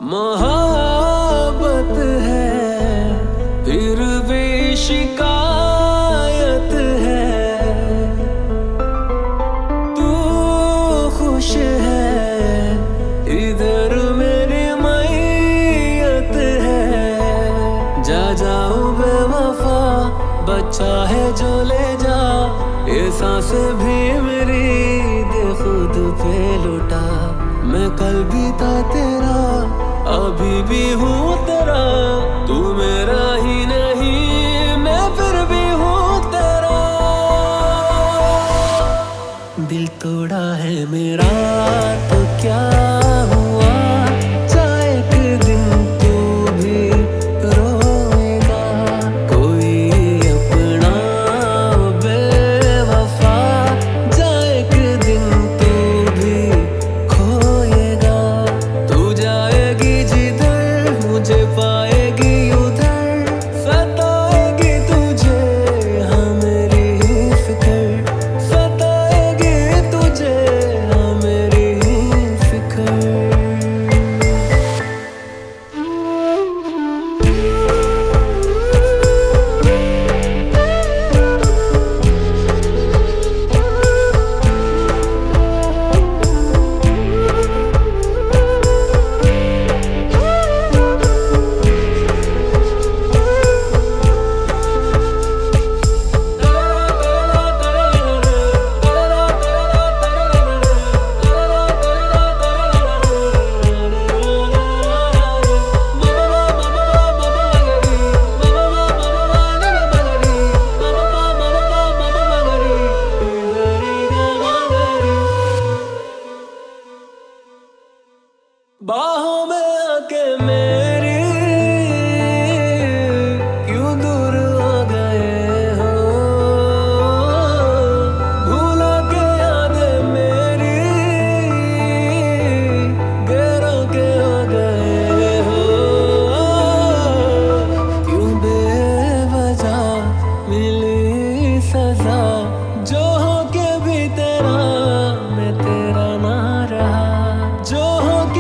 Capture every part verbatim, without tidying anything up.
मोहब्बत है फिर भी शिकायत है। तू खुश है इधर मेरी मैयत है। जा जाऊं बेवफा बच्चा है जो ले जा, ये सांसें भी मेरी दे खुद पे लुटा। मैं कल भी था तेरा अभी भी हूँ तेरा, तू मेरा ही नहीं मैं फिर भी हूँ तेरा। दिल तोड़ा है मेरा तो क्या हुआ, चाहे एक दिन तू भी रोएगा। कोई अपना बेवफा जाए एक दिन तू भी खोएगा। तू जाएगी जिधर मुझे पाएगी उधर, सताएगी तुझे हाँ मेरी ही फिक्र, सताएगी तुझे हाँ मेरी ही फिक्र। बाहों में आके मेरी क्यों दूर हो गए हो, भूला के यादें मेरी गैरों के हो गए हो। क्यों बेवजह मिली सजा, जो हो के भी तेरा मैं तेरा ना रहा, जो हो के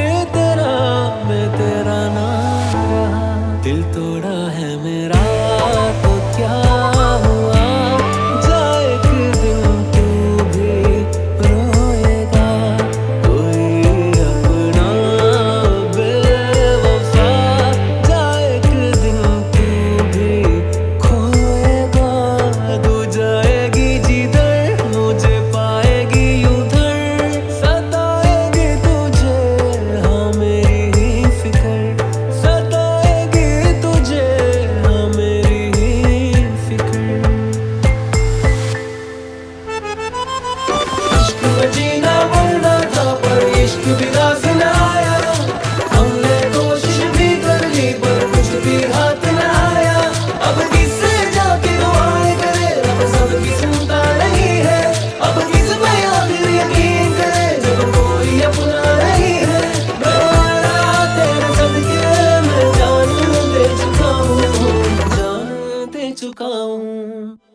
तेरा ना रहा। दिल तोड़ा है मेरा तो क्या हुआ, जाए एक दिन तू भी रोएगा। कोई अपना बेवफा जाए एक दिन तू भी खोएगा। तू जाएगी जिधर मुझे पाएगी उधर, सताएगी तुझे हाँ मेरी फिक्र, सताएगी तुझे हाँ मेरी ही फिक्र। इश्क में जीना मरना था पर इश्क बिना से न आया, हमने कोशिश भी कर ली पर कुछ भी हाथ न आया। अब किससे जाके दुआएं करे रब सबकी सुनता नहीं है, अब किस पे आखिर यकीन करे जब कोई अपना नहीं है। मैं जान दे चुका हूँ, जान दे चुका हूँ।